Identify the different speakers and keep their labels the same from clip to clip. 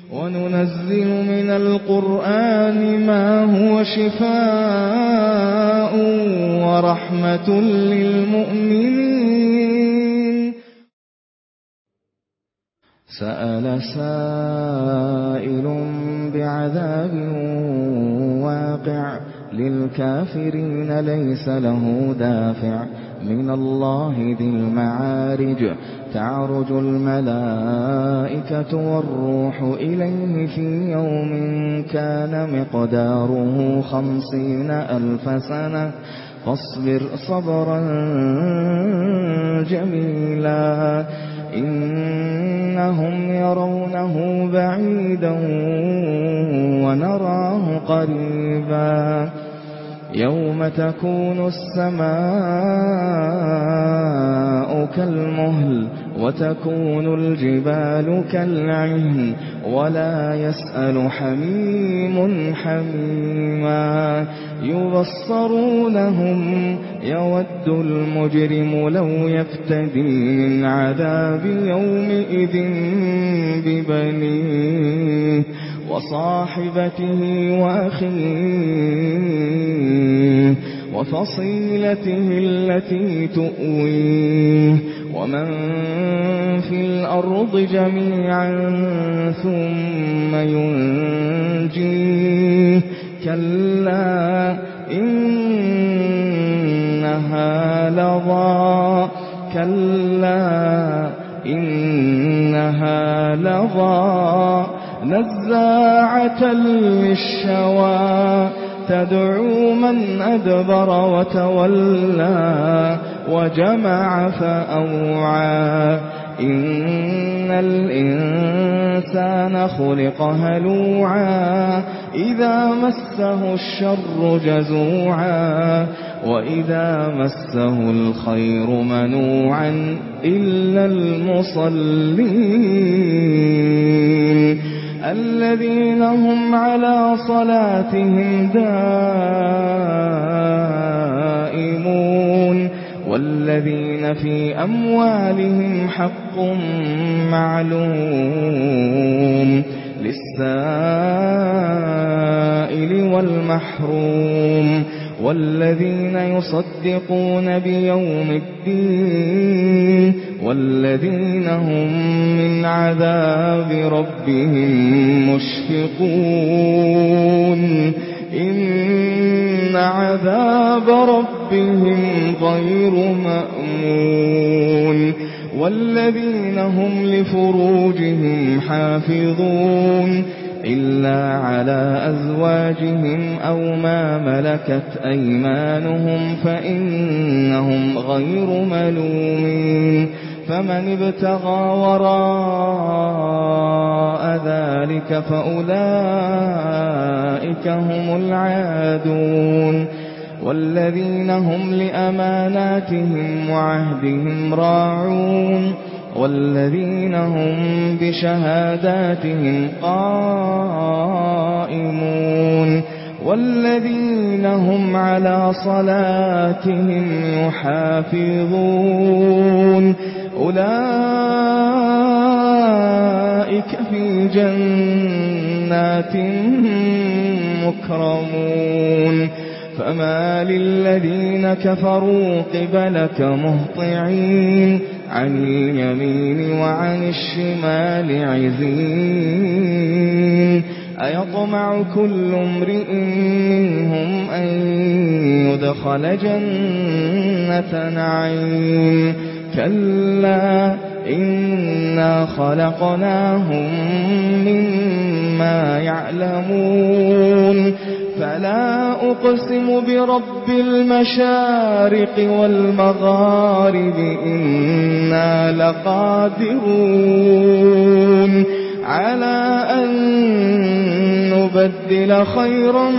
Speaker 1: وننزل من القرآن ما هو شفاء ورحمة للمؤمنين. سأل سائل بعذاب واقع للكافرين ليس له دافع من الله ذي المعارج. تعرج الملائكة والروح إليه في يوم كان مقداره 50,000 سنة فاصبر صبرا جميلا إنهم يرونه بعيدا ونراه قريبا يوم تكون السماء كالمهل وتكون الجبال كالعهن ولا يسأل حميم حميما يبصرونهم يود المجرم لو يفتدي من عذاب يومئذ ببنيه وصاحبته وأخيه وفصيلته التي تؤويه ومن في الأرض جميعا ثم ينجيه كلا إنها لظى نزاعة للشوى تدعو من أدبر وتولى وجمع فأوعى إن الإنسان خلق هلوعا إذا مسه الشر جزوعا وإذا مسه الخير منوعا إلا المصلين الذين هم على صلاتهم دائمون والذين في أموالهم حق معلوم للسائل والمحروم والذين يصدقون بيوم الدين والذين هم من عذاب ربهم مشفقون إن عذاب ربهم غير مأمون والذين هم لفروجهم حافظون إلا على أزواجهم أو ما ملكت أيمانهم فإنهم غير ملومين فمن ابتغى وراء ذلك فأولئك هم العادون والذين هم لأماناتهم وعهدهم راعون والذين هم بشهاداتهم قائمون والذين هم على صلاتهم يحافظون أولئك في جنات مكرمون فما للذين كفروا قبلك مهطعين عن اليمين وعن الشمال عزين أيطمع كل امرئ منهم أن يدخل جنة نعيم كلا إنا خلقناهم مما يعلمون فلا أقسم برب المشارق والمغارب إنا لقادرون على أن نبدل خيرا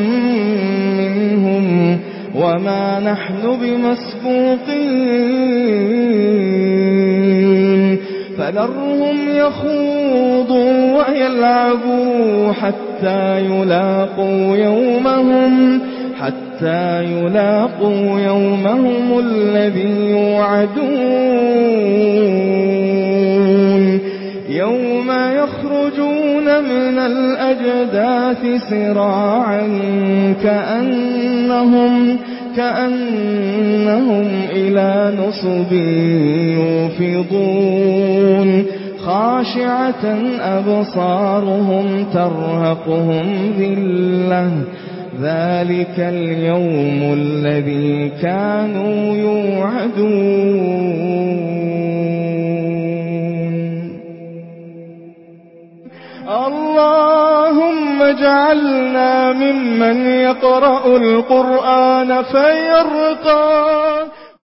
Speaker 1: منهم وما نحن بمسبوقين فذرهم يخوضوا ويلعبوا حتى يلاقوا يومهم الذي يوعدون يوم يخرجون يخرجون من الأجداث سراعا كأنهم إلى نصب يوفضون خاشعة أبصارهم ترهقهم ذلة ذلك اليوم الذي كانوا يوعدون. اللهم اجعلنا ممن يقرأ القرآن فيرقى